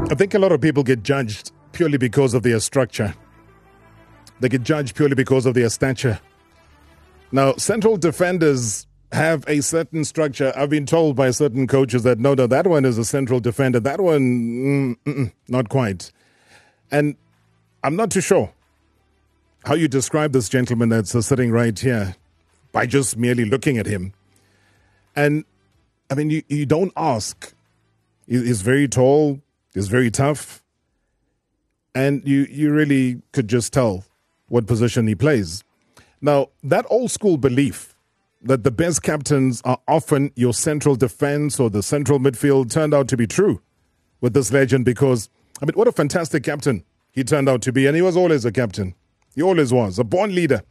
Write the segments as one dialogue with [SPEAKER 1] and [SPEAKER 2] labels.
[SPEAKER 1] I think a lot of people get judged purely because of their structure. They get judged purely because of their stature. Now, central defenders have a certain structure. I've been told by certain coaches that no, that one is a central defender. That one, not quite. And I'm not too sure how you describe this gentleman that's sitting right here by just merely looking at him. And, I mean, you don't ask. He's very tall. He's very tough. And you really could just tell what position he plays. Now, that old school belief that the best captains are often your central defense or the central midfield turned out to be true with this legend because, I mean, what a fantastic captain he turned out to be. And he was always a captain. He always was, a born leader.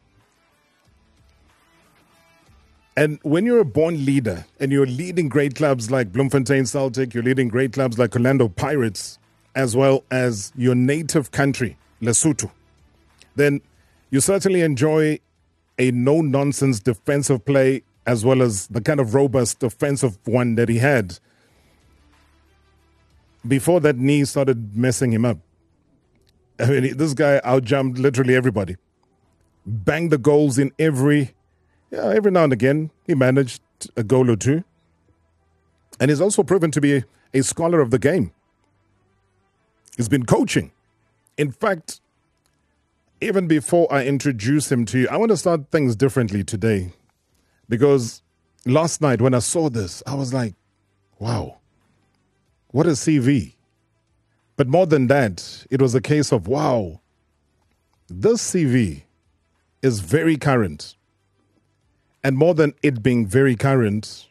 [SPEAKER 1] And when you're a born leader and you're leading great clubs like Bloemfontein Celtic, you're leading great clubs like Orlando Pirates, as well as your native country, Lesotho, then you certainly enjoy a no-nonsense defensive play as well as the kind of robust offensive one that he had before that knee started messing him up. I mean, this guy outjumped literally everybody. Banged the goals in every now and again. He managed a goal or two. And he's also proven to be a scholar of the game. He's been coaching. In fact, even before I introduce him to you, I want to start things differently today. Because last night when I saw this, I was like, wow, what a CV. But more than that, it was a case of, wow, this CV is very current. And more than it being very current,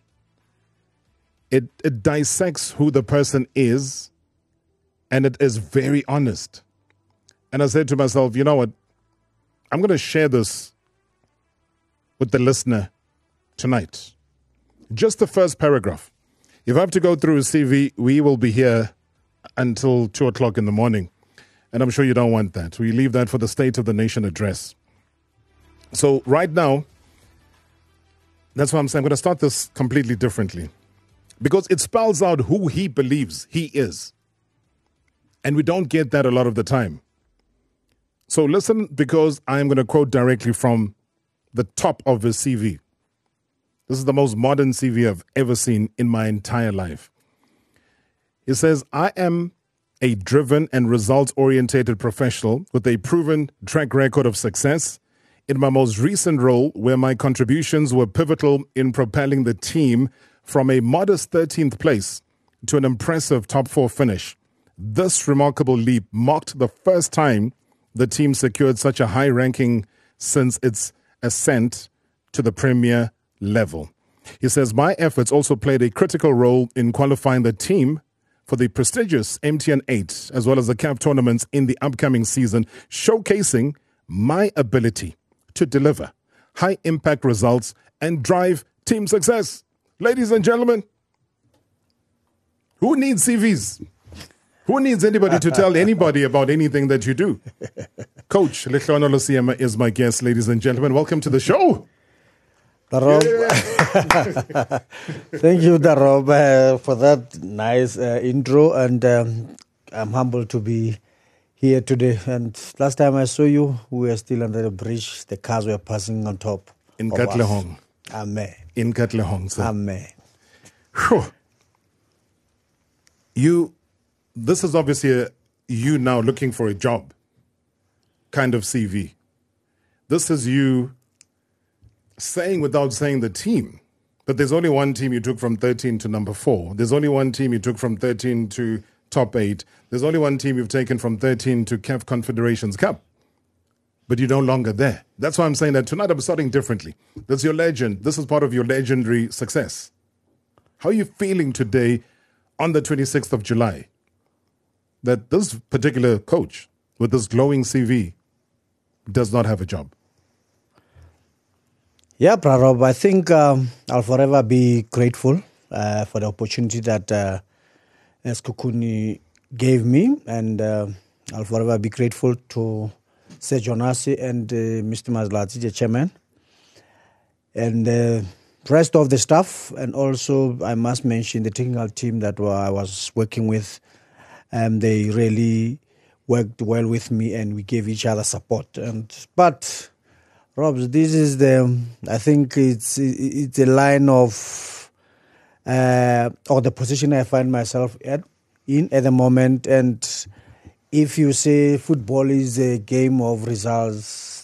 [SPEAKER 1] it dissects who the person is, and it is very honest. And I said to myself, you know what? I'm going to share this with the listener tonight. Just the first paragraph. If I have to go through his CV, we will be here until 2 o'clock in the morning. And I'm sure you don't want that. We leave that for the State of the Nation address. So right now, that's why I'm saying I'm going to start this completely differently. Because it spells out who he believes he is. And we don't get that a lot of the time. So listen, because I'm going to quote directly from the top of his CV. This is the most modern CV I've ever seen in my entire life. He says, I am a driven and results-oriented professional with a proven track record of success in my most recent role, where my contributions were pivotal in propelling the team from a modest 13th place to an impressive top 4 finish. This remarkable leap marked the first time the team secured such a high ranking since its ascent to the Premier level. He says, my efforts also played a critical role in qualifying the team for the prestigious MTN 8 as well as the CAF tournaments in the upcoming season, showcasing my ability to deliver high-impact results and drive team success. Ladies and gentlemen, who needs CVs? Who needs anybody to tell anybody about anything that you do? Coach Lekgono Losiema is my guest, ladies and gentlemen. Welcome to the show.
[SPEAKER 2] Darob. Yeah. Thank you, Darob, for that nice intro. And I'm humbled to be here today. And last time I saw you, we were still under the bridge. The cars were passing on top.
[SPEAKER 1] In Katlehong.
[SPEAKER 2] Amen.
[SPEAKER 1] In Katlehong, sir.
[SPEAKER 2] Amen.
[SPEAKER 1] Whew. This is obviously you now looking for a job kind of CV. This is you saying without saying the team. But there's only one team you took from 13 to number 4. There's only one team you took from 13 to top 8. There's only one team you've taken from 13 to CAF Confederations Cup. But you're no longer there. That's why I'm saying that tonight I'm starting differently. That's your legend. This is part of your legendary success. How are you feeling today on the 26th of July? That this particular coach with this glowing CV does not have a job.
[SPEAKER 2] Yeah, Prarob, I think I'll forever be grateful for the opportunity that Sekhukhune gave me. And I'll forever be grateful to Sir Jonasi and Mr. Mazlati, the chairman, and the rest of the staff. And also, I must mention the technical team that I was working with. They really worked well with me, and we gave each other support. But Robs, this is I think it's a line of or the position I find myself in at the moment. And if you say football is a game of results,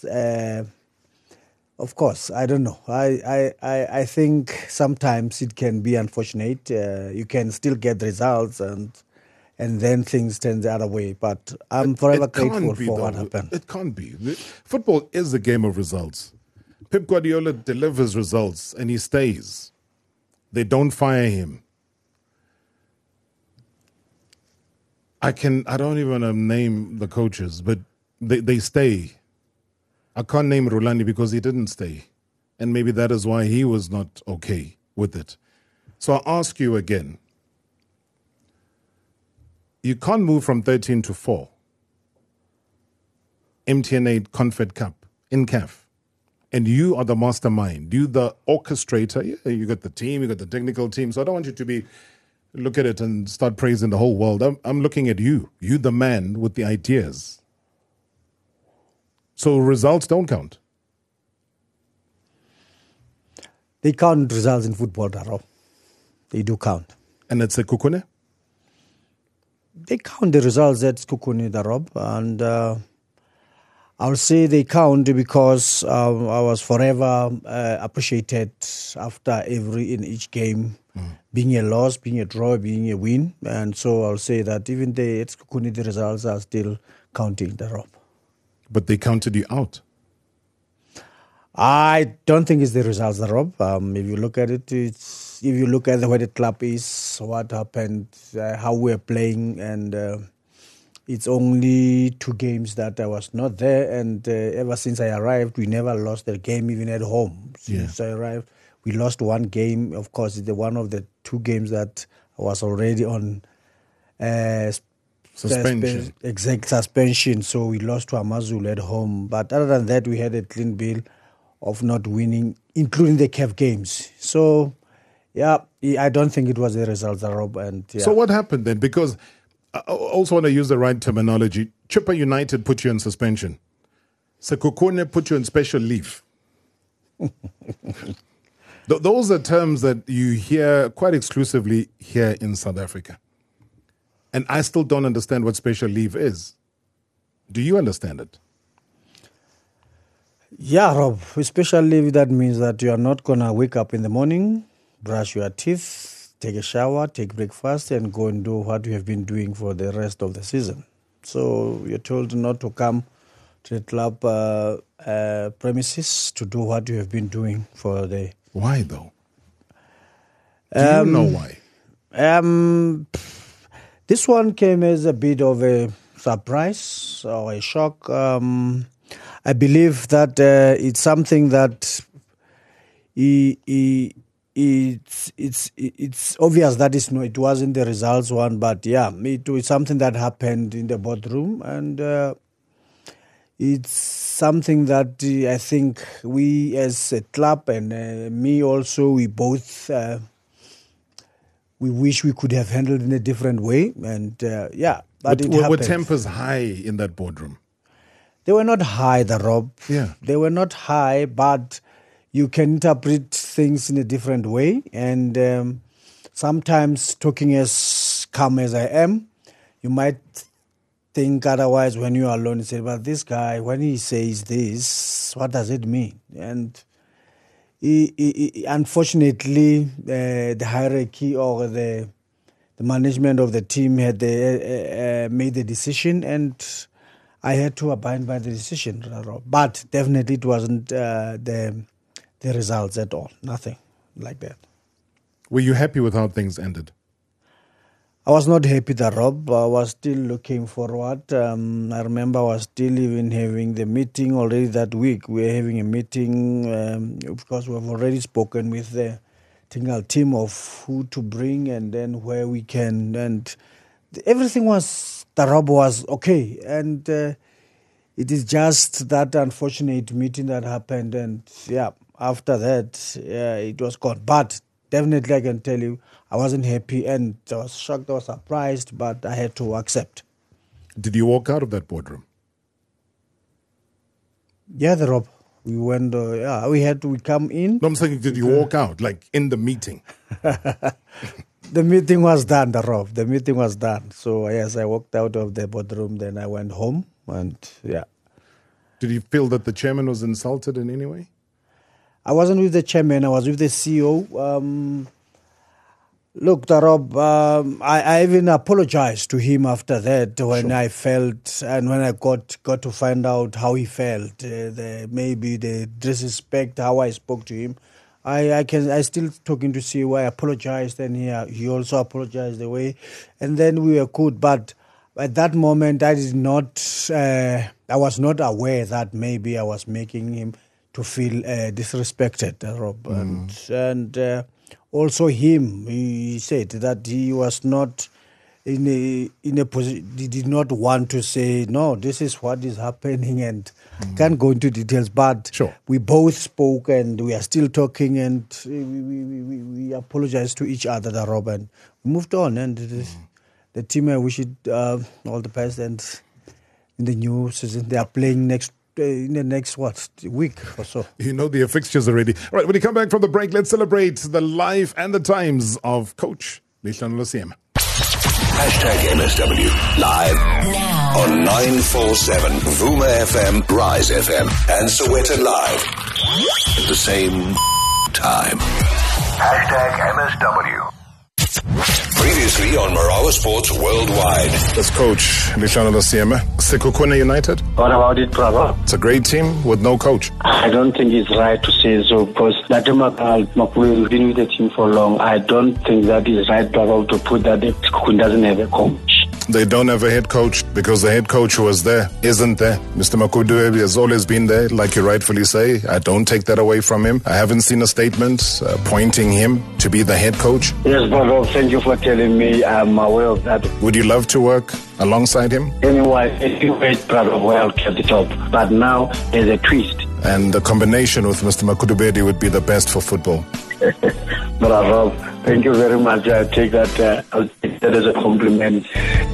[SPEAKER 2] of course, I don't know. I think sometimes it can be unfortunate. You can still get results and then things turn the other way. But I'm forever grateful for what happened.
[SPEAKER 1] It can't be. Football is a game of results. Pep Guardiola delivers results and he stays. They don't fire him. I don't even want to name the coaches, but they stay. I can't name Rulani because he didn't stay. And maybe that is why he was not okay with it. So I'll ask you again. You can't move from 13 to 4. MTN8 Confed Cup in CAF. And you are the mastermind. You the orchestrator. Yeah, you got the team, you got the technical team. So I don't want you to look at it and start praising the whole world. I'm looking at you. You the man with the ideas. So results don't count.
[SPEAKER 2] They count results in football, Daro. They do count.
[SPEAKER 1] And it's a Kukune?
[SPEAKER 2] They count the results at Kukune, Darob, and I'll say they count because I was forever appreciated after in each game, being a loss, being a draw, being a win, and so I'll say that even at Kukune the results are still counting, Darob.
[SPEAKER 1] But they counted you out.
[SPEAKER 2] I don't think it's the results, Rob. If you look at it, if you look at where the club is, what happened, how we're playing, and it's only 2 games that I was not there. And ever since I arrived, we never lost a game, even at home. Since I arrived, we lost 1 game. Of course, it's one of the 2 games that I was already on
[SPEAKER 1] suspension.
[SPEAKER 2] Exact suspension. So we lost to Amazulu at home. But other than that, we had a clean bill of not winning, including the CAF games. So, yeah, I don't think it was the results, Rob. And
[SPEAKER 1] So what happened then? Because I also want to use the right terminology. Chipper United put you in suspension. Sekhukhune put you on special leave. Those are terms that you hear quite exclusively here in South Africa. And I still don't understand what special leave is. Do you understand it?
[SPEAKER 2] Yeah, Rob. Special leave, that means that you are not going to wake up in the morning, brush your teeth, take a shower, take breakfast, and go and do what you have been doing for the rest of the season. So you're told not to come to the club premises to do what you have been doing for the...
[SPEAKER 1] Why, though? Do you know why?
[SPEAKER 2] This one came as a bit of a surprise or a shock. I believe that it's something that it's obvious that it wasn't the results one, but yeah, it's something that happened in the boardroom, and it's something that I think we as a club and me also, we both we wish we could have handled in a different way, and but it happened.
[SPEAKER 1] Were tempers high in that boardroom?
[SPEAKER 2] They were not high, Rob.
[SPEAKER 1] Yeah.
[SPEAKER 2] They were not high, but you can interpret things in a different way. And sometimes, talking as calm as I am, you might think otherwise when you are alone. You say, but this guy, when he says this, what does it mean? And unfortunately, the hierarchy or the management of the team had made the decision, and I had to abide by the decision, but definitely it wasn't the results at all. Nothing like that.
[SPEAKER 1] Were you happy with how things ended?
[SPEAKER 2] I was not happy, Rob. I was still looking forward. I remember I was still even having the meeting already that week. We were having a meeting because we have already spoken with the technical team of who to bring and then where we can. And everything was... The Rob was okay, and it is just that unfortunate meeting that happened, and after that, it was gone. But definitely I can tell you I wasn't happy and I was shocked, I was surprised, but I had to accept.
[SPEAKER 1] Did you walk out of that boardroom?
[SPEAKER 2] Yeah, Rob. We went, we come in.
[SPEAKER 1] No, I'm saying, did you walk out, like in the meeting?
[SPEAKER 2] The meeting was done, Rob. The meeting was done. So, yes, I walked out of the boardroom, then I went home, and yeah.
[SPEAKER 1] Did you feel that the chairman was insulted in any way?
[SPEAKER 2] I wasn't with the chairman, I was with the CEO. Look, Rob, I even apologized to him after that when I felt and when I got to find out how he felt, maybe the disrespect, how I spoke to him. I still talking to CEO. I apologized, and he also apologized the way, and then we were good. But at that moment, I was not aware that maybe I was making him to feel disrespected, Rob, and also him. He said that he was not in a position. He did not want to say no. This is what is happening, and can't go into details. But we both spoke, and we are still talking, and we apologized to each other, Rob, and we moved on. And the team, I wish it all the best. And in the new season, they are playing in the next week or so.
[SPEAKER 1] You know the fixtures already. All right, when you come back from the break, let's celebrate the life and the times of Coach Lehlohonolo Seema.
[SPEAKER 3] #MSW live now on 947 Vuma FM, Rise FM, and Sowetan Live at the same time. #MSW. Previously on Marawa Sports Worldwide.
[SPEAKER 1] That's Coach Lehlohonolo Seema. Sekhukhune United.
[SPEAKER 4] What about it, brother?
[SPEAKER 1] It's a great team with no coach.
[SPEAKER 4] I don't think it's right to say so because Latema Makwelu has been with the team for long. I don't think that is right, brother, to put that Sekhukhune doesn't have a coach.
[SPEAKER 1] They don't have a head coach because the head coach who was there isn't there. Mr. Makudube has always been there, like you rightfully say. I don't take that away from him. I haven't seen a statement pointing him to be the head coach.
[SPEAKER 4] Yes, brother, thank you for telling me. I'm aware of that.
[SPEAKER 1] Would you love to work alongside him?
[SPEAKER 4] Anyway, brother, well kept it up. But now there's a twist.
[SPEAKER 1] And the combination with Mr. Makudubedi would be the best for football.
[SPEAKER 4] Brother, thank you very much. I take that, I'll take that as a compliment.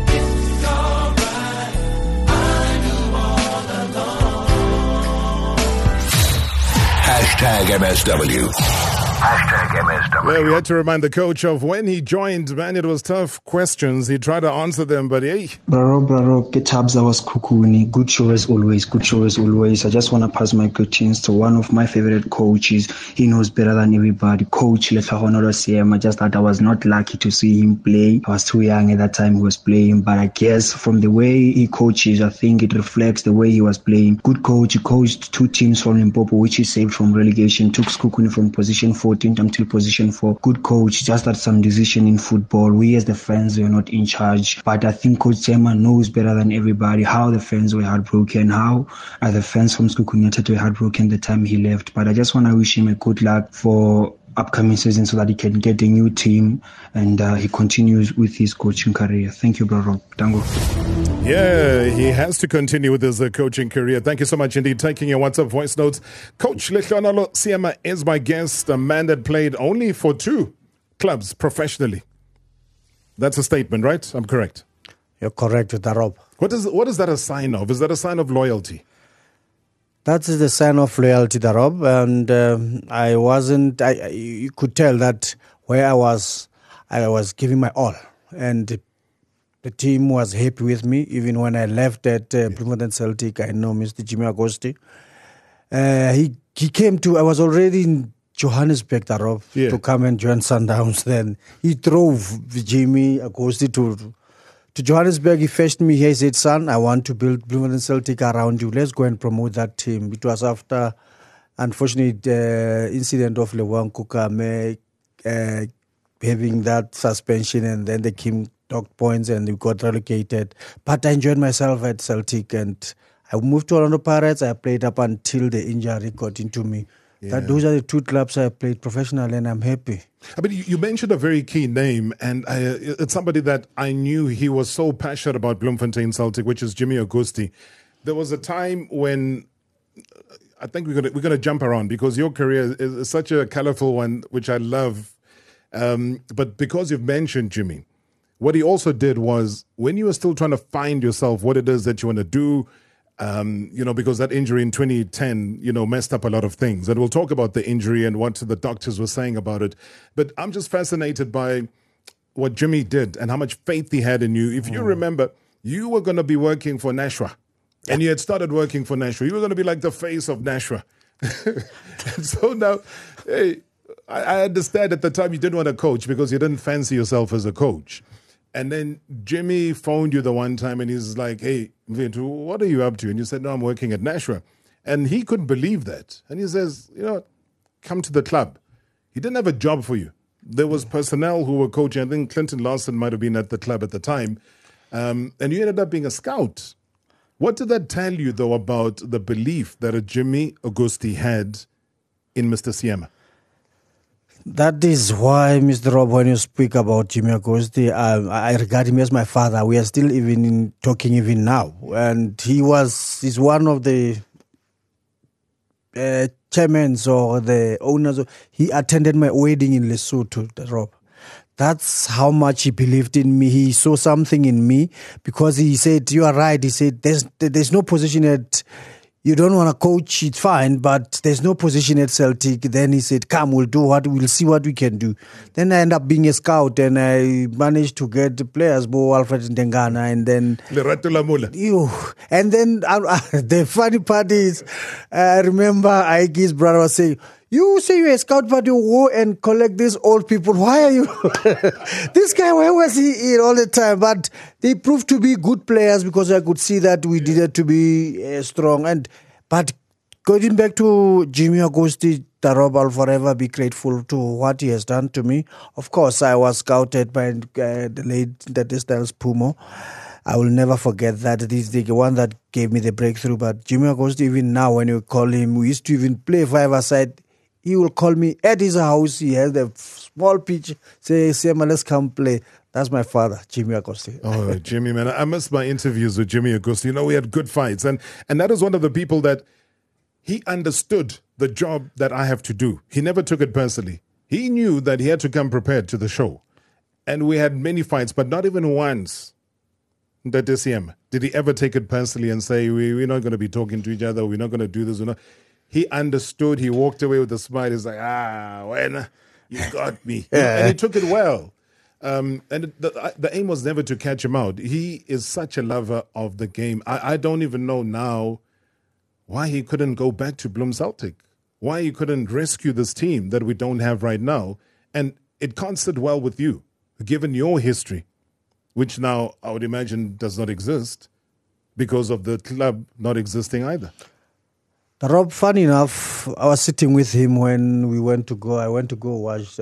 [SPEAKER 3] #MSW. #MSW.
[SPEAKER 1] Well, we had to remind the coach of when he joined. Man, it was tough questions. He tried to answer them, but hey.
[SPEAKER 5] Braro, Ketabza was Kukuni. Good show as always. I just want to pass my greetings to one of my favorite coaches. He knows better than everybody. Coach Lehlohonolo Seema. Just that I was not lucky to see him play. I was too young at that time he was playing. But I guess from the way he coaches, I think it reflects the way he was playing. Good coach. He coached two teams from Limpopo, which he saved from relegation. Took Sekhukhune from position 14 until position 4. Good coach. Just that some decision in football. We as the fans were not in charge. But I think Coach Seema knows better than everybody how the fans were heartbroken, how the fans from Sekhukhune United were heartbroken the time he left. But I just want to wish him a good luck for upcoming season so that he can get a new team and he continues with his coaching career. Thank you, Bro. Tango.
[SPEAKER 1] Yeah, he has to continue with his coaching career. Thank you so much indeed. Taking your WhatsApp voice notes. Coach Lehlohonolo Seema is my guest, a man that played only for 2 clubs professionally. That's a statement, right? I'm correct.
[SPEAKER 2] You're correct, Rob.
[SPEAKER 1] What is that a sign of? Is that a sign of loyalty?
[SPEAKER 2] That is the sign of loyalty, Rob. And you could tell that where I was giving my all. And the team was happy with me. Even when I left at Bloemfontein Celtic, I know Mr. Jimmy Agosti. He came to, I was already in Johannesburg, Rob, to come and join Sundowns. Then he drove Jimmy Agosti to Johannesburg. He fetched me here. He said, son, I want to build Bloemfontein Celtic around you. Let's go and promote that team. It was after, unfortunately, the incident of Lewang Kukame having that suspension, and then the team docked points and we got relegated. But I enjoyed myself at Celtic, and I moved to Orlando Pirates. I played up until the injury got into me. Yeah. Those are the 2 clubs I played professionally, and I'm happy.
[SPEAKER 1] I mean, you mentioned a very key name, and it's somebody that I knew he was so passionate about Bloemfontein Celtic, which is Jimmy Agosti. There was a time when I think we're going to jump around because your career is such a colorful one, which I love. But because you've mentioned Jimmy, what he also did was when you were still trying to find yourself, what it is that you want to do, because that injury in 2010, messed up a lot of things. And we'll talk about the injury and what the doctors were saying about it. But I'm just fascinated by what Jimmy did and how much faith he had in you. If you remember, you were going to be working for Nashua. And you had started working for Nashua. You were going to be like the face of Nashua. So now, hey, I understand at the time you didn't want to coach because you didn't fancy yourself as a coach. And then Jimmy phoned you the one time and he's like, hey, Vintu, what are you up to? And you said, no, I'm working at Nashua. And he couldn't believe that. And he says, come to the club. He didn't have a job for you. There was personnel who were coaching. I think Clinton Lawson might have been at the club at the time. And you ended up being a scout. What did that tell you, though, about the belief that a Jimmy Augusti had in Mr. Siema?
[SPEAKER 2] That is why, Mr. Rob, when you speak about Jimmy Augusti, I regard him as my father. We are still even talking even now. And he's one of the chairmen or the owners. He attended my wedding in Lesotho, Rob. That's how much he believed in me. He saw something in me because he said, you are right. He said, there's no position at, you don't want to coach, it's fine, but there's no position at Celtic. Then he said, come, we'll see what we can do. Then I ended up being a scout and I managed to get the players, Bo Alfred Ndengana, and then... And then the funny part is, I remember Aiki's brother was saying, you say you're a scout, but you go and collect these old people. Why are you? This guy, where was he all the time? But they proved to be good players because I could see that we needed to be strong. But going back to Jimmy Augusti, Rob, I'll forever be grateful to what he has done to me. Of course, I was scouted by the late Styles Pumo. I will never forget that. He's the one that gave me the breakthrough. But Jimmy Augusti, even now, when you call him, we used to even play five-a-side. He will call me at his house. He has a small pitch. Say, Siema, let's come play. That's my father, Jimmy Augusti.
[SPEAKER 1] Oh, Jimmy, man. I miss my interviews with Jimmy Augusti. We had good fights. And that is one of the people that he understood the job that I have to do. He never took it personally. He knew that he had to come prepared to the show. And we had many fights, but not even once that Siema did he ever take it personally and say, we're not going to be talking to each other. We're not going to do this. He understood. He walked away with a smile. He's like, when you got me. And he took it well. And the aim was never to catch him out. He is such a lover of the game. I don't even know now why he couldn't go back to Bloem Celtic, why he couldn't rescue this team that we don't have right now. And it can't sit well with you, given your history, which now I would imagine does not exist because of the club not existing either.
[SPEAKER 2] Rob, funny enough, I was sitting with him when I went to go watch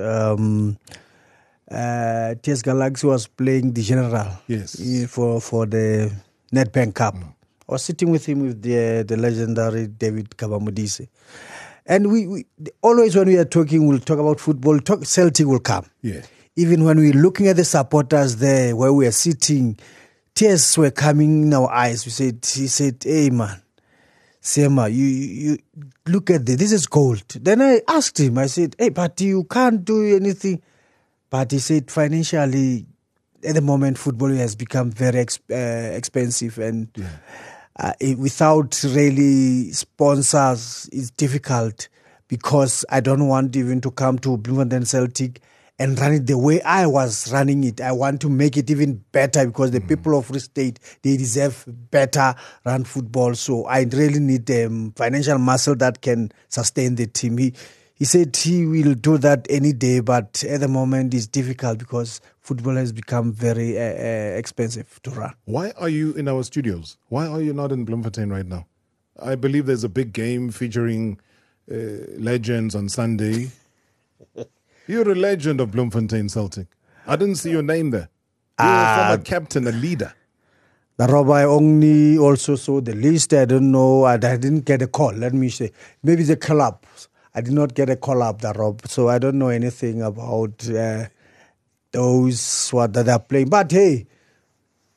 [SPEAKER 2] TS Galaxy was playing the General for the Nedbank Cup. I was sitting with him with the legendary David Kabamudise. And we always when we are talking, we'll talk about football, Celtic will come.
[SPEAKER 1] Yeah.
[SPEAKER 2] Even when we're looking at the supporters there, where we are sitting, tears were coming in our eyes. He said, hey man, Siema, you look at this. This is gold. Then I asked him, I said, hey, but you can't do anything. But he said, financially, at the moment, football has become very expensive. And without really sponsors, it's difficult because I don't want even to come to Bloemfontein Celtic and run it the way I was running it. I want to make it even better because the people of Free State, they deserve better run football. So I really need financial muscle that can sustain the team. He said he will do that any day, but at the moment it's difficult because football has become very expensive to run.
[SPEAKER 1] Why are you in our studios? Why are you not in Bloemfontein right now? I believe there's a big game featuring legends on Sunday. You're a legend of Bloemfontein Celtic. I didn't see your name there. You're a former captain, a leader.
[SPEAKER 2] The Rob, I only also saw the list. I don't know. I didn't get a call. Let me say. Maybe the club. I did not get a call up, the Rob. So I don't know anything about those that are playing. But hey,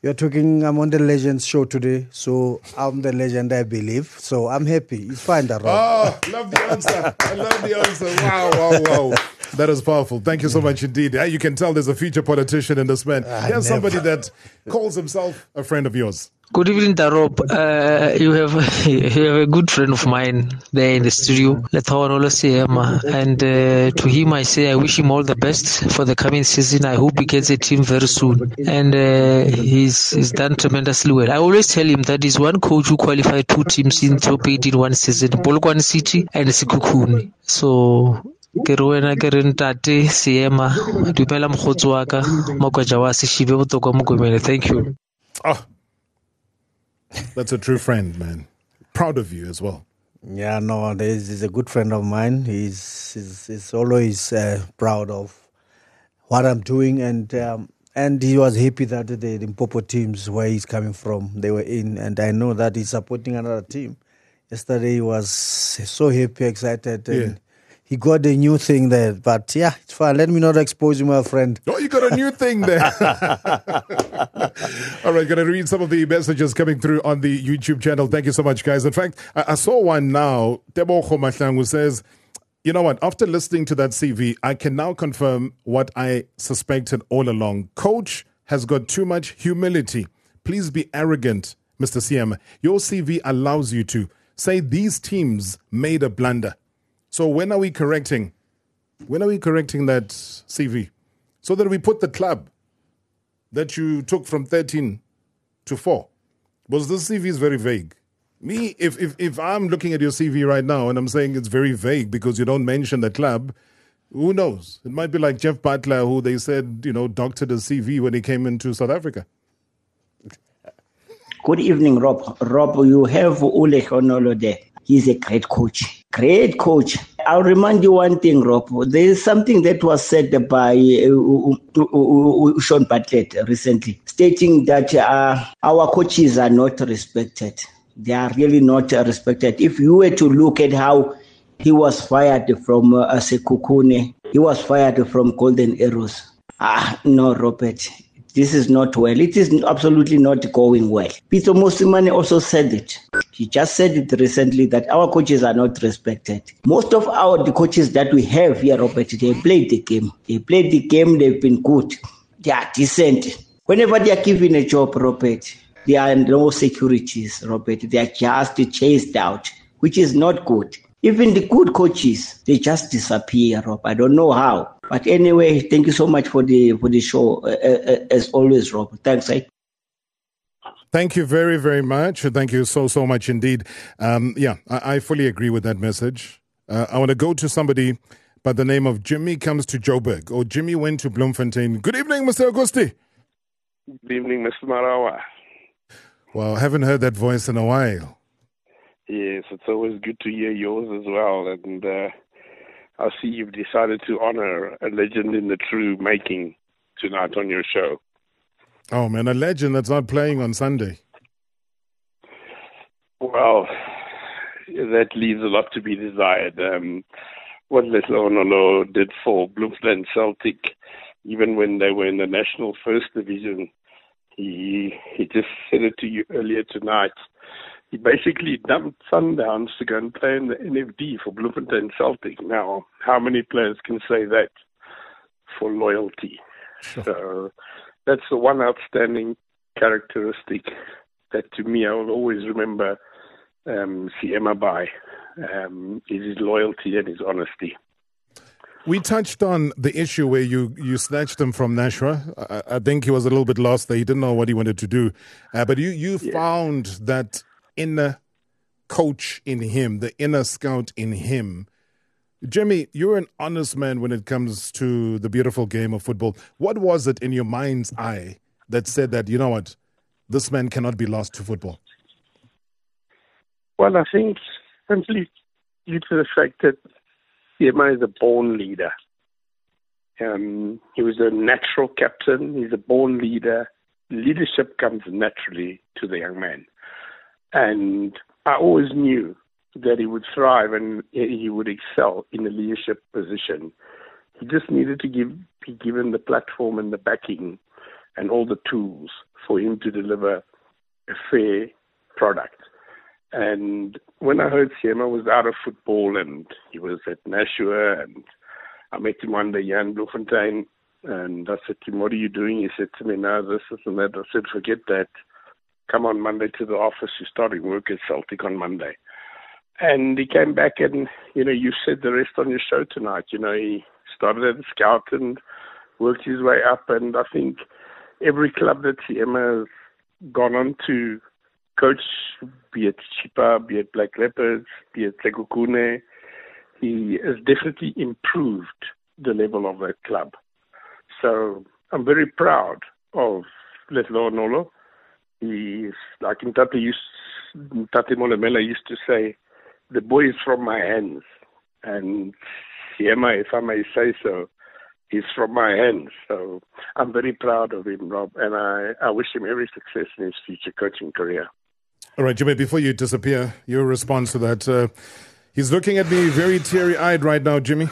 [SPEAKER 2] You're talking, I'm on the Legends show today, so I'm the legend, I believe. So I'm happy. It's fine, Darob.
[SPEAKER 1] Oh, love the answer. I love the answer. Wow. That is powerful. Thank you so much indeed. You can tell there's a future politician in this man. Here's somebody that calls himself a friend of yours.
[SPEAKER 6] Good evening, Darob. You have a good friend of mine there in the studio, and to him I say I wish him all the best for the coming season. I hope he gets a team very soon, and he's done tremendously well. I always tell him that he's one coach who qualified 2 teams in top 8 in one season, Polokwane City and Sekhukhune. So ke re wena ke re ntate Seema dumela mogotsi wa ka Mokwaja wa Seshibe Botokwa Mokomele. Thank you.
[SPEAKER 1] Oh, that's a true friend, man. Proud of you as well.
[SPEAKER 2] Yeah, no, he's a good friend of mine. He's always proud of what I'm doing, and he was happy that the Limpopo teams where he's coming from, they were in, and I know that he's supporting another team. Yesterday he was so happy, excited, and he got a new thing there. But yeah, it's fine. Let me not expose you, my friend.
[SPEAKER 1] Oh, you got a new thing there. All right, going to read some of the messages coming through on the YouTube channel. Thank you so much, guys. In fact, I saw one now. Tebogo Mahlangu says, you know what? After listening to that CV, I can now confirm what I suspected all along. Coach has got too much humility. Please be arrogant, Mr. Seema. Your CV allows you to say these teams made a blunder. So when are we correcting that CV? So that we put the club that you took from 13 to 4. Because this CV is very vague. Me, if I'm looking at your CV right now and I'm saying it's very vague because you don't mention the club, who knows? It might be like Jeff Butler, who they said, doctored his CV when he came into South Africa.
[SPEAKER 7] Good evening, Rob. Rob, you have Ule Honolo there. He's a great coach. Great coach. I'll remind you one thing, Rob. There is something that was said by Sean Bartlett recently, stating that our coaches are not respected. They are really not respected. If you were to look at how he was fired from Sekhukhune, he was fired from Golden Arrows. No, Robert. This is not well. It is absolutely not going well. Peter Mosimane also said it. He just said it recently that our coaches are not respected. Most of the coaches that we have here, Robert, they played the game. They've been good. They are decent. Whenever they are given a job, Robert, there are no securities, Robert. They are just chased out, which is not good. Even the good coaches, they just disappear, Rob. I don't know how. But anyway, thank you so much for the show, as always, Rob. Thanks.
[SPEAKER 1] Thank you very, very much. Thank you so much indeed. I fully agree with that message. I want to go to somebody by the name of Jimmy comes to Joburg, or Jimmy went to Bloemfontein. Good evening, Mr. Augusti.
[SPEAKER 8] Good evening, Mr. Marawa.
[SPEAKER 1] Well, I haven't heard that voice in a while.
[SPEAKER 8] Yes, it's always good to hear yours as well. And I see you've decided to honor a legend in the true making tonight on your show.
[SPEAKER 1] Oh, man, a legend that's not playing on Sunday.
[SPEAKER 8] Well, that leaves a lot to be desired. What Leslie did for Bloemfontein Celtic, even when they were in the National First Division, he just said it to you earlier tonight. He basically dumped Sundowns to go and play in the NFD for Bloemfontein Celtic. Now, how many players can say that for loyalty?
[SPEAKER 1] Sure.
[SPEAKER 8] So that's the one outstanding characteristic that, to me, I will always remember Seema by, is his loyalty and his honesty.
[SPEAKER 1] We touched on the issue where you snatched him from Nashua. I think he was a little bit lost there. He didn't know what he wanted to do. But you found that inner coach in him, the inner scout in him. Jimmy, you're an honest man when it comes to the beautiful game of football. What was it in your mind's eye that said that, you know what, this man cannot be lost to football?
[SPEAKER 8] Well, I think simply due to the fact that Seema is a born leader. He was a natural captain. He's a born leader. Leadership comes naturally to the young man. And I always knew that he would thrive and he would excel in a leadership position. He just needed to be given the platform and the backing and all the tools for him to deliver a fair product. And when I heard Siema was out of football and he was at Nashua, and I met him one day, Jan Bloemfontein, and I said to him, "What are you doing?" He said to me, "No, this and that." I said, "Forget that. Come on Monday to the office. You're starting work at Celtic on Monday." And he came back and, you said the rest on your show tonight. He started as a scout and worked his way up. And I think every club that Siema has gone on to coach, be it Chippa, be it Black Leopards, be it Sekhukhune, he has definitely improved the level of that club. So I'm very proud of Letlo Nolo. He's like Tate Molemela used to say, the boy is from my hands. And Siema, if I may say so, he's from my hands. So I'm very proud of him, Rob, and I wish him every success in his future coaching career.
[SPEAKER 1] All right, Jimmy, before you disappear, your response to that. He's looking at me very teary-eyed right now, Jimmy.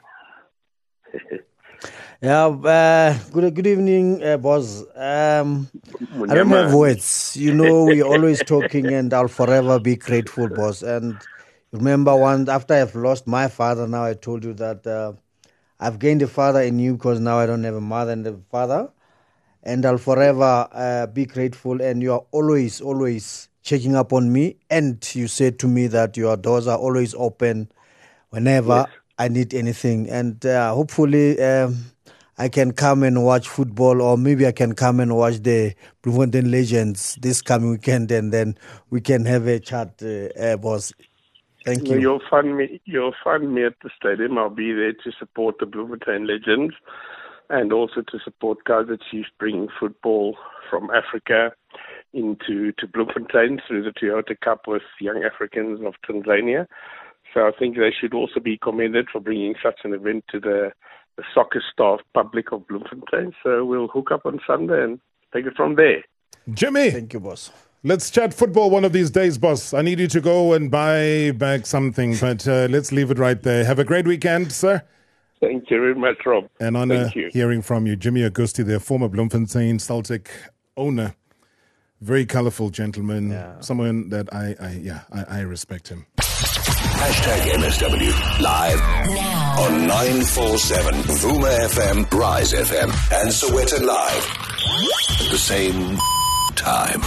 [SPEAKER 2] Yeah, good evening, boss. I don't have words. We're always talking, and I'll forever be grateful, boss. And remember, after I've lost my father, now I told you that I've gained a father in you because now I don't have a mother and a father. And I'll forever be grateful. And you are always checking up on me. And you said to me that your doors are always open whenever I need anything. And hopefully I can come and watch football, or maybe I can come and watch the Bloemfontein Legends this coming weekend, and then we can have a chat, boss. Thank you.
[SPEAKER 8] You'll find me at the stadium. I'll be there to support the Bloemfontein Legends and also to support Kaizer Chiefs bringing football from Africa into Bloemfontein through the Toyota Cup with Young Africans of Tanzania. So I think they should also be commended for bringing such an event to the soccer staff public of Bloemfontein. So we'll hook up on Sunday and take it from there.
[SPEAKER 1] Jimmy.
[SPEAKER 2] Thank you, boss.
[SPEAKER 1] Let's chat football one of these days, boss. I need you to go and buy back something, but let's leave it right there. Have a great weekend, sir.
[SPEAKER 8] Thank you very much, Rob.
[SPEAKER 1] An honor hearing from you. Jimmy Augusti, the former Bloemfontein Celtic owner. Very colorful gentleman. Yeah. Someone that I respect him.
[SPEAKER 3] #MSW live now on 947 Vuma FM, Rise FM, and Sowetan Live at the same time.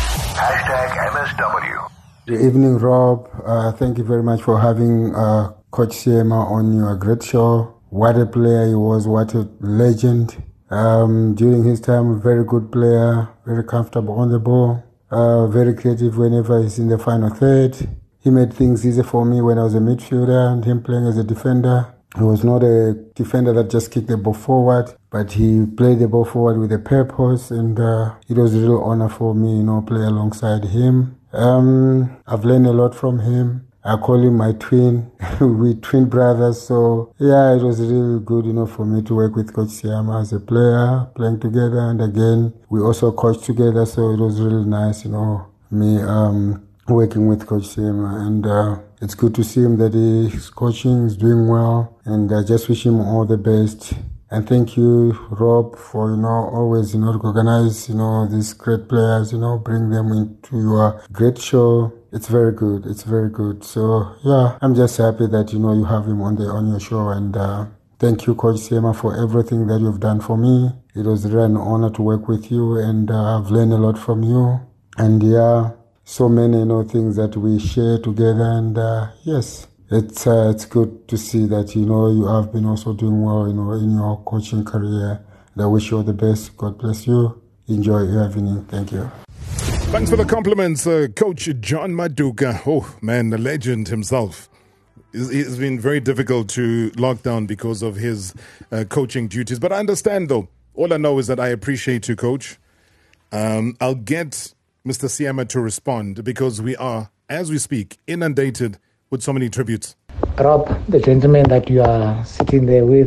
[SPEAKER 3] #MSW.
[SPEAKER 9] Good evening, Rob. Thank you very much for having Coach Siema on your great show. What a player he was, what a legend. During his time, very good player, very comfortable on the ball, very creative whenever he's in the final third. He made things easy for me when I was a midfielder and him playing as a defender. He was not a defender that just kicked the ball forward, but he played the ball forward with a purpose, and it was a real honor for me, play alongside him. I've learned a lot from him. I call him my twin. We're twin brothers, so yeah, it was really good, for me to work with Coach Siema as a player, playing together, and again, we also coached together, so it was really nice, me working with Coach Siema, and it's good to see him that his coaching is doing well, and I just wish him all the best. And thank you, Rob, for, always, recognize, these great players, bring them into your great show. It's very good. It's very good. So, yeah, I'm just happy that, you have him on your show. And thank you, Coach Siema, for everything that you've done for me. It was really an honor to work with you, and I've learned a lot from you. And, yeah, so many, things that we share together. And, yes. It's good to see that, you have been also doing well, in your coaching career. And I wish you all the best. God bless you. Enjoy your evening. Thank you.
[SPEAKER 1] Thanks for the compliments, Coach John Maduka. Oh, man, the legend himself. It's been very difficult to lock down because of his coaching duties. But I understand, though. All I know is that I appreciate you, Coach. I'll get Mr. Siema to respond because we are, as we speak, inundated with so many tributes.
[SPEAKER 10] Rob, the gentleman that you are sitting there with,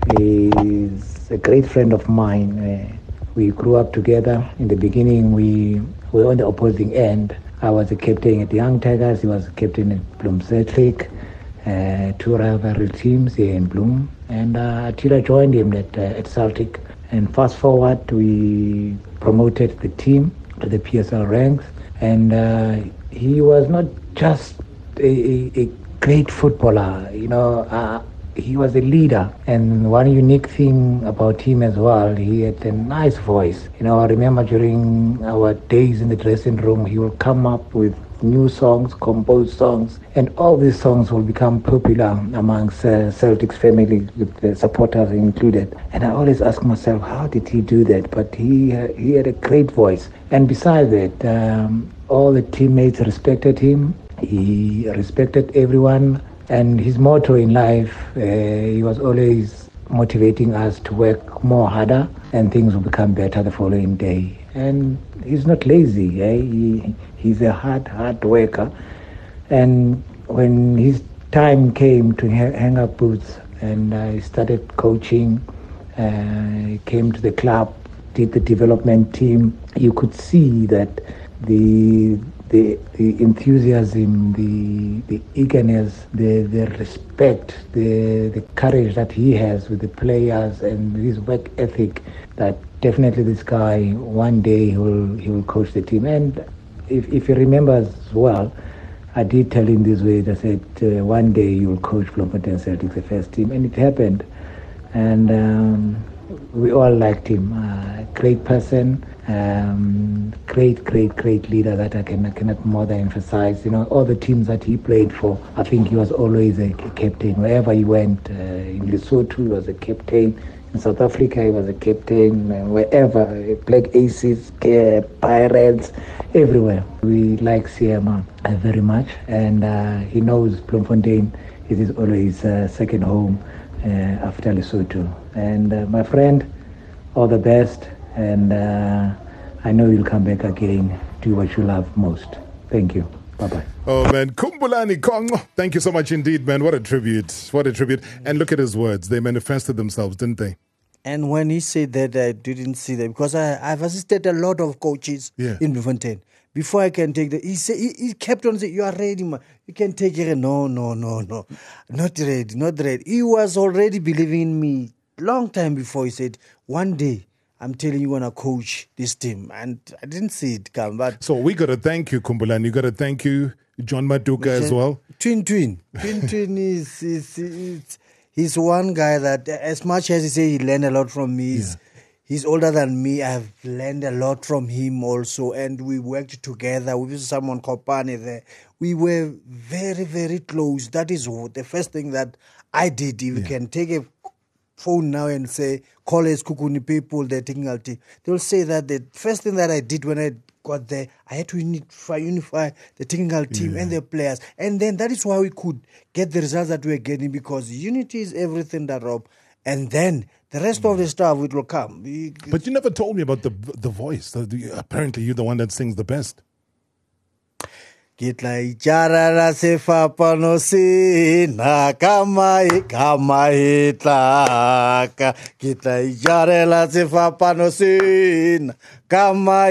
[SPEAKER 10] is a great friend of mine. We grew up together. In the beginning, we were on the opposing end. I was a captain at the Young Tigers. He was a captain at Bloem Celtic, two rival teams here in Bloem. And until I joined him at Celtic, And fast forward, we promoted the team to the PSL ranks, and he was not just a great footballer, he was a leader. And one unique thing about him as well, he had a nice voice. I remember during our days in the dressing room, he will come up with new songs, composed songs, and all these songs will become popular amongst Celtics family, with the supporters included. And I always ask myself, how did he do that? But he had a great voice. And besides that, all the teammates respected him. He respected everyone. And his motto in life, he was always motivating us to work more harder and things will become better the following day. And he's not lazy. He's a hard worker. And when his time came to hang up boots and I started coaching, came to the club, did the development team, you could see that the enthusiasm, the eagerness, the respect, the courage that he has with the players and his work ethic, that definitely this guy, one day he will coach the team. And if he remembers well, I did tell him this way, I said, one day you will coach Bloemfontein Celtics, the first team. And it happened. And we all liked him. Great person, great leader that I cannot more than emphasize. All the teams that he played for, I think he was always a captain. Wherever he went, in Lesotho he was a captain. In South Africa he was a captain. Wherever, Black Aces, Pirates, everywhere. We like Siema very much, and he knows Bloemfontein is always second home after Lesotho. And my friend, all the best, and I know you'll come back again, do what you love most. Thank you. Bye-bye.
[SPEAKER 1] Oh, man. Khumbulani Kongo. Thank you so much indeed, man. What a tribute. What a tribute. And look at his words. They manifested themselves, didn't they?
[SPEAKER 2] And when he said that, I didn't see them because I've assisted a lot of coaches in Bloemfontein. Before I can take he said, he kept on saying, you are ready, man. You can take it. No. Not ready. He was already believing in me long time before. He said, one day, I'm telling you, want to coach this team. And I didn't see it come. But
[SPEAKER 1] so we got to thank you, Khumbulani. You got to thank you, John Maduka as well.
[SPEAKER 2] Twin is he's one guy that, as much as he say he learned a lot from me, he's older than me. I've learned a lot from him also. And we worked together with someone called Pane there. We were very, very close. That is the first thing that I did. If you can take a phone now and say, call us Kukuni people, the technical team. They'll say that the first thing that I did when I got there, I had to unify the technical team and the players. And then that is why we could get the results that we're getting, because unity is everything, that Rob. And then the rest of the stuff, it will come.
[SPEAKER 1] But you never told me about the voice. Apparently you're the one that sings the best.
[SPEAKER 2] Kitla icharara sefapano sina kama itlaka. Kitla icharela sefapano sina kama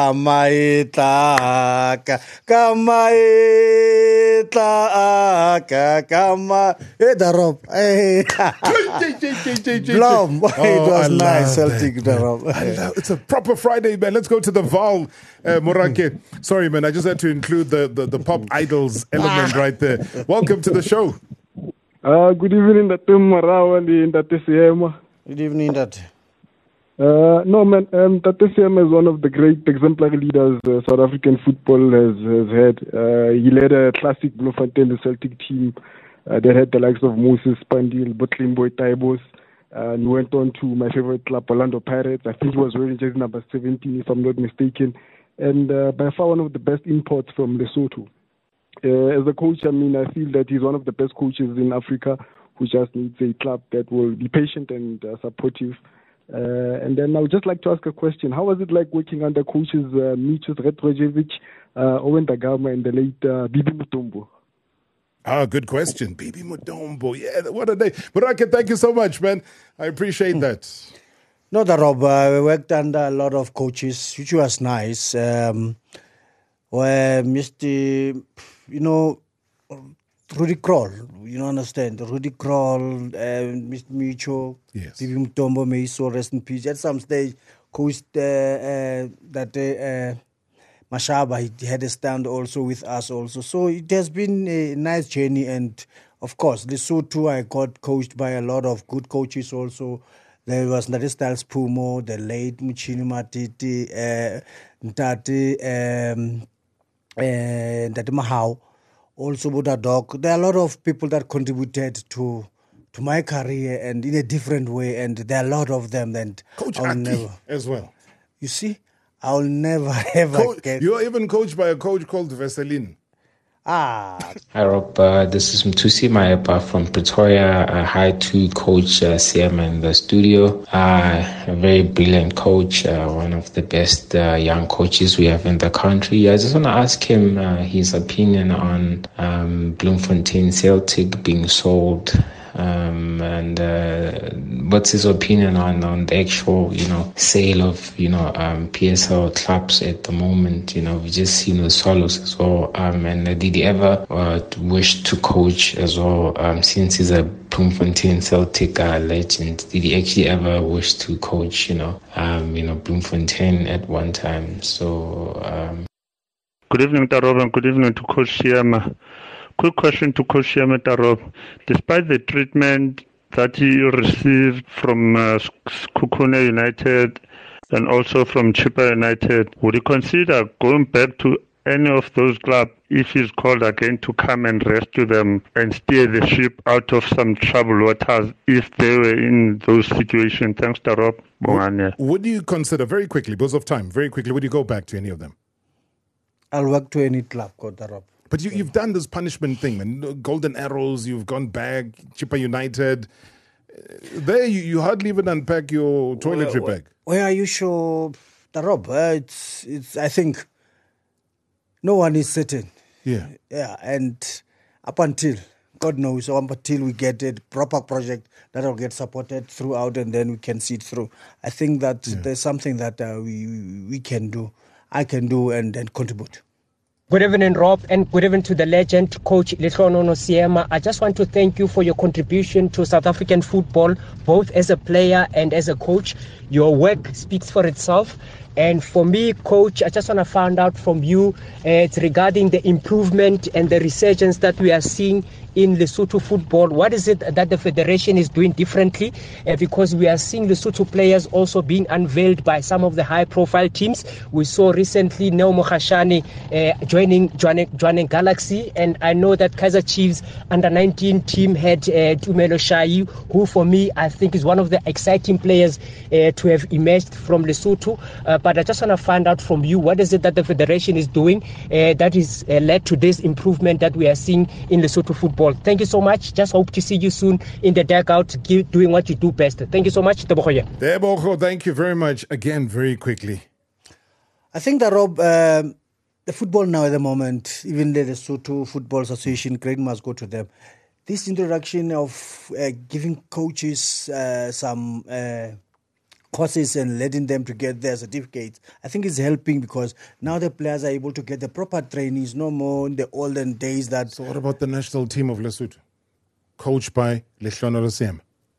[SPEAKER 2] itlaka. Kama itlaka. Kama Darob. Blom. It was nice, Celtic Darob.
[SPEAKER 1] It's a proper Friday, man. Let's go to the Val, Morake. Sorry, man. I just had to include the pop idols element right there. Welcome to the show.
[SPEAKER 11] Good evening, Dr. Marawali, Dr. Siema.
[SPEAKER 2] Good evening, Dr.
[SPEAKER 11] No, man, Dr. Siema is one of the great exemplary leaders South African football has had. He led a classic Bloemfontein Celtic team that had the likes of Moses Pandil, Botlimboy Taibos, and went on to my favorite club, Orlando Pirates. I think he was wearing jersey number 17, if I'm not mistaken. And by far one of the best imports from Lesotho. As a coach, I feel that he's one of the best coaches in Africa who just needs a club that will be patient and supportive. And then I would just like to ask a question. How was it like working under coaches Michus Retrojevic, Owen Dagama, and the late Bibi Mutombo?
[SPEAKER 1] Good question. Bibi Mutombo. Yeah, what a day. Morake, thank you so much, man. I appreciate that.
[SPEAKER 2] No, Rob, we worked under a lot of coaches, which was nice. Where Mr. Rudy Kroll, you know, understand? Rudy Kroll, Mr. Micho,
[SPEAKER 1] Yes.
[SPEAKER 2] Bibi Mutombo, may he so rest in peace. At some stage, coached Mashaba, he had a stand also with us also. So it has been a nice journey. And of course, Lesotho, I got coached by a lot of good coaches also. There was Ntate Styles Pumo, the late Muchini Matiti, Ntate Mahau, also Buddha Dog. There are a lot of people that contributed to my career and in a different way, and there are a lot of them. And
[SPEAKER 1] Coach
[SPEAKER 2] I'll
[SPEAKER 1] Aki
[SPEAKER 2] never,
[SPEAKER 1] as well.
[SPEAKER 2] you see, I'll never ever get.
[SPEAKER 1] You're even coached by a coach called Veselin.
[SPEAKER 2] Ah,
[SPEAKER 12] Hi Rob, this is Mtusi Mayepa from Pretoria. Hi to Coach Siema in the studio. A very brilliant coach, one of the best young coaches we have in the country. I just want to ask him his opinion on Bloemfontein Celtic being sold. And what's his opinion on the actual, sale of, PSL clubs at the moment? We just seen the Swallows as well. And did he ever wish to coach as well? Since he's a Bloemfontein Celtic legend, did he actually ever wish to coach, Bloemfontein at one time? So,
[SPEAKER 13] Good evening, Tarob, and good evening to Coach Siema. Quick question to Coach Siema Tarob. Despite the treatment that he received from Kukune United and also from Chippa United, would he consider going back to any of those clubs if he's called again to come and rescue them and steer the ship out of some troubled waters if they were in those situations? Thanks, Tarob.
[SPEAKER 1] Would you consider, very quickly, because of time, very quickly, would you go back to any of them?
[SPEAKER 2] I'll work to any club, Kotarop.
[SPEAKER 1] But you've done this punishment thing, man. Golden Arrows, you've gone back, Chippa United. There, you hardly even unpack your toiletry bag.
[SPEAKER 2] Where are you sure, Tarob? It's. I think no one is certain.
[SPEAKER 1] Yeah.
[SPEAKER 2] Yeah, and up until, God knows, until we get a proper project that will get supported throughout and then we can see it through. I think that there's something that we can do, I can do and contribute.
[SPEAKER 14] Good evening, Rob, and good evening to the legend, Coach Lehlonono Siema. I just want to thank you for your contribution to South African football, both as a player and as a coach. Your work speaks for itself. And for me, Coach, I just want to find out from you, it's regarding the improvement and the resurgence that we are seeing in Lesotho football. What is it that the federation is doing differently? Because we are seeing Lesotho players also being unveiled by some of the high-profile teams. We saw recently Neo Mokhashane joining Jwaneng Galaxy, and I know that Kaizer Chiefs under-19 team had Tumelo Shai, who for me I think is one of the exciting players to have emerged from Lesotho. But I just want to find out from you, what is it that the federation is doing that is led to this improvement that we are seeing in Lesotho football? Thank you so much. Just hope to see you soon in the dugout, doing what you do best. Thank you so much.
[SPEAKER 1] Tebogo, thank you very much. Again, very quickly.
[SPEAKER 2] I think that, Rob, the football now at the moment, even the Lesotho Football Association, credit must go to them. This introduction of giving coaches some courses and letting them to get their certificates, I think is helping because now the players are able to get the proper trainings, no more in the olden days that...
[SPEAKER 1] So what about the national team of Lesotho, coached by Lehlonono Siema?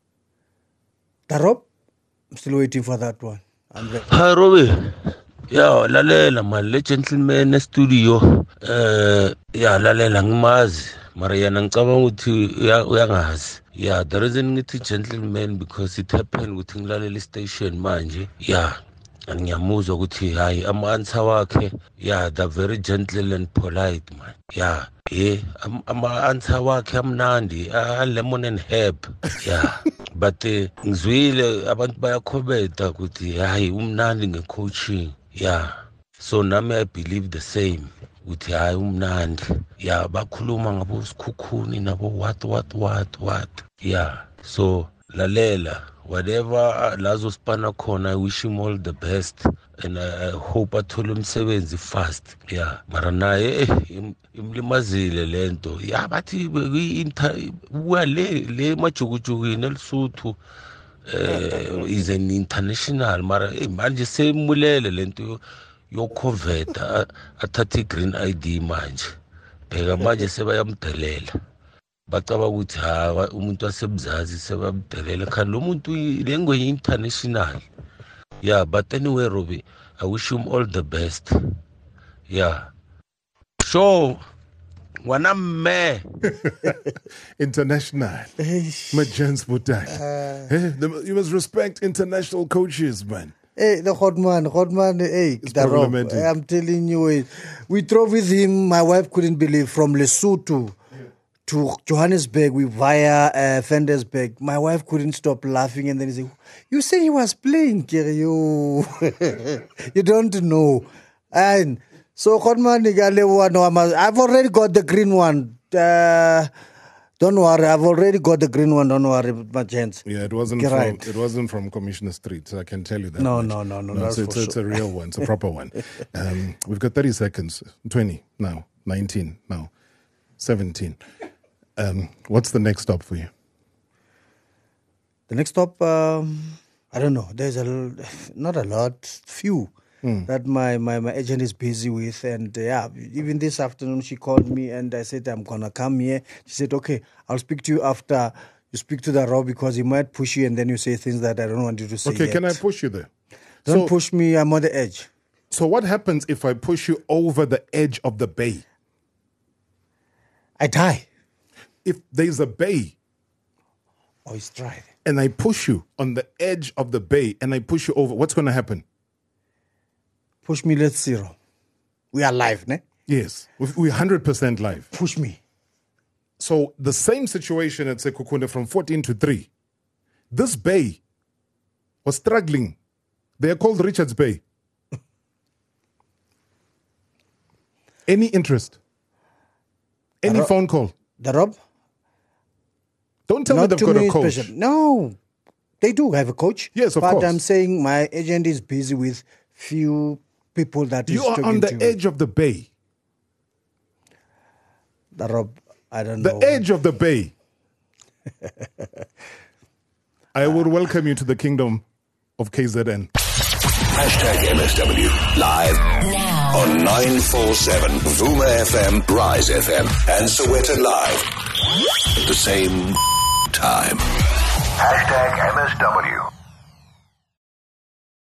[SPEAKER 2] Tarob, I'm still waiting for that one. I'm ready.
[SPEAKER 15] Hi, Robbie. Yeah, lalela man, le gentleman studio. Yeah, lalela ngimazi. Mara yana ngicabanga ukuthi uyangazi. Yeah, the reason ngithi gentleman because it happened ukuthi ngilalela station manje. Yeah, and ngiyamuzwa ukuthi hayi ama-answer wakhe, yeah, they're very gentle and polite man. Yeah, ama-answer wakhe amnandi, lemon and herb. Yeah, but ngizwile abantu bayakhomenta ukuthi hayi umnandi nge-coaching. Yeah, so nami I believe the same. Uthi hayi umnandi. Yeah, bakhuluma ngabo Sikhukhuni nabo what. Yeah, so lalela whatever lazo spana khona, I wish him all the best and I hope athole umsebenzi fast. Yeah, mara naye imlimazile lento. Yeah, bathi le majukujukwini eLesotho is an international mara manje semulele lento yokoveta athathe green ID manje phela manje sebayamdelela. bacaba ukuthi umuntu wasemzazi sebamdelele khani lo muntu lengwe international. Yeah, but anyway, Robbie, I wish him all the best. Yeah. So, when I'm me
[SPEAKER 1] international, Majens Budak. You must respect international coaches, man.
[SPEAKER 2] Hey, the hot man, hey, I'm telling you, we drove with him. My wife couldn't believe, from Lesotho to Johannesburg via Ventersburg. My wife couldn't stop laughing, and then he said, "You say he was playing, Kerry? You don't know." And so, I've already got the green one. Don't worry, I've already got the green one. Don't worry, my gents.
[SPEAKER 1] Yeah, it wasn't from Commissioner Street, so I can tell you that.
[SPEAKER 2] No.
[SPEAKER 1] It's a real one. It's a proper one. We've got 30 seconds. 20 now. 19 now. 17. What's the next stop for you?
[SPEAKER 2] The next stop, I don't know. There's not a lot, few that my agent is busy with. And even this afternoon she called me and I said, I'm going to come here. She said, okay, I'll speak to you after you speak to the Rob, because he might push you and then you say things that I don't want you to say.
[SPEAKER 1] Okay,
[SPEAKER 2] yet.
[SPEAKER 1] Can I push you there?
[SPEAKER 2] Don't push me, I'm on the edge.
[SPEAKER 1] So what happens if I push you over the edge of the bay?
[SPEAKER 2] I die.
[SPEAKER 1] If there's a bay,
[SPEAKER 2] it's dry,
[SPEAKER 1] and I push you on the edge of the bay and I push you over, what's going to happen?
[SPEAKER 2] Push me, let's 0. We are live, ne?
[SPEAKER 1] Yes, we're 100% live.
[SPEAKER 2] Push me.
[SPEAKER 1] So the same situation at Sekhukhune from 14 to 3. This bay was struggling. They are called Richards Bay. Any interest? Any phone call?
[SPEAKER 2] The Rob?
[SPEAKER 1] Don't tell me they've got a coach.
[SPEAKER 2] Special. No, they do have a coach.
[SPEAKER 1] Yes, of course.
[SPEAKER 2] But I'm saying my agent is busy with few people that
[SPEAKER 1] you are on the edge of the bay.
[SPEAKER 2] The Rob, I don't know.
[SPEAKER 1] The edge of the bay. I would welcome you to the kingdom of KZN.
[SPEAKER 3] #MSW live now on 947 Vuma FM, Rise FM, and Sowetan Live at the same time. #MSW.